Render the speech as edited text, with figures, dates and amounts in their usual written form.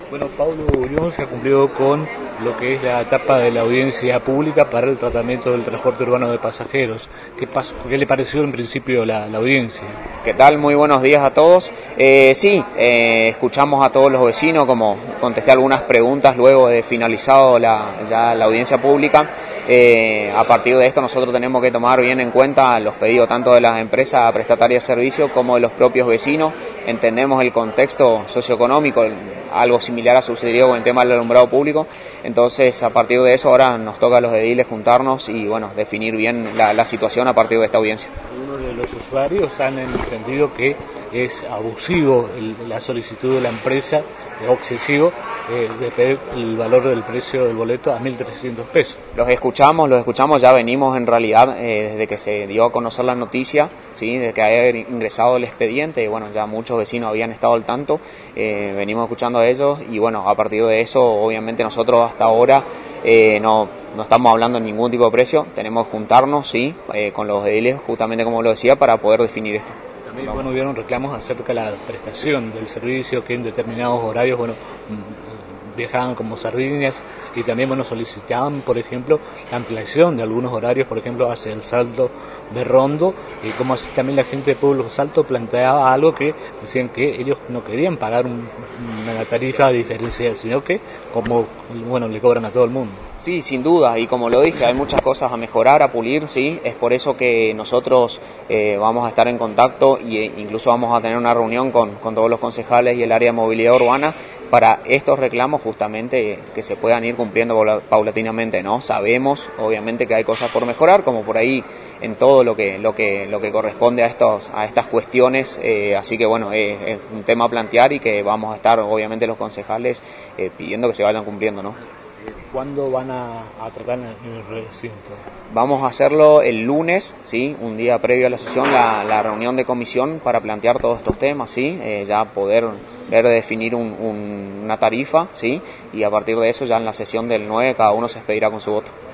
Bueno, Pablo Urión se ha cumplido con lo que es la etapa de la audiencia pública para el tratamiento del transporte urbano de pasajeros. ¿Qué le pareció en principio la audiencia? ¿Qué tal? Muy buenos días a todos. Escuchamos a todos los vecinos, como contesté algunas preguntas luego de finalizado ya la audiencia pública. A partir de esto nosotros tenemos que tomar bien en cuenta los pedidos tanto de las empresas prestatarias de servicios como de los propios vecinos. Entendemos el contexto socioeconómico, algo similar ha sucedido con el tema del alumbrado público. Entonces, a partir de eso, ahora nos toca a los ediles juntarnos y definir bien la situación a partir de esta audiencia. Algunos de los usuarios han entendido que es abusivo la solicitud de la empresa, excesivo, de pedir el valor del precio del boleto a 1.300 pesos. Los escuchamos, ya venimos en realidad desde que se dio a conocer la noticia, ¿sí? Desde que había ingresado el expediente, ya muchos vecinos habían estado al tanto, venimos escuchando a ellos y a partir de eso, obviamente nosotros hasta ahora no estamos hablando de ningún tipo de precio, tenemos que juntarnos, ¿sí? Con los ediles, justamente como lo decía, para poder definir esto. También hubieron reclamos acerca de la prestación del servicio, que en determinados horarios viajaban como sardinas y también solicitaban, por ejemplo, la ampliación de algunos horarios, por ejemplo, hacia el Salto de Rondo, y como así también la gente de Pueblo Salto planteaba algo que decían que ellos no querían pagar una tarifa diferencial, sino que le cobran a todo el mundo. Sí, sin duda, y como lo dije, hay muchas cosas a mejorar, a pulir, sí, es por eso que nosotros vamos a estar en contacto e incluso vamos a tener una reunión con todos los concejales y el área de movilidad urbana para estos reclamos justamente que se puedan ir cumpliendo paulatinamente, ¿no? Sabemos, obviamente, que hay cosas por mejorar, como por ahí en todo lo que corresponde a estas cuestiones, así que es un tema a plantear y que vamos a estar, obviamente, los concejales pidiendo que se vayan cumpliendo, ¿no? ¿Cuándo van a tratar en el recinto? Vamos a hacerlo el lunes, ¿sí? Un día previo a la sesión, la reunión de comisión para plantear todos estos temas, ¿sí? Ya poder definir una tarifa, ¿sí? Y a partir de eso ya en la sesión del 9 cada uno se expedirá con su voto.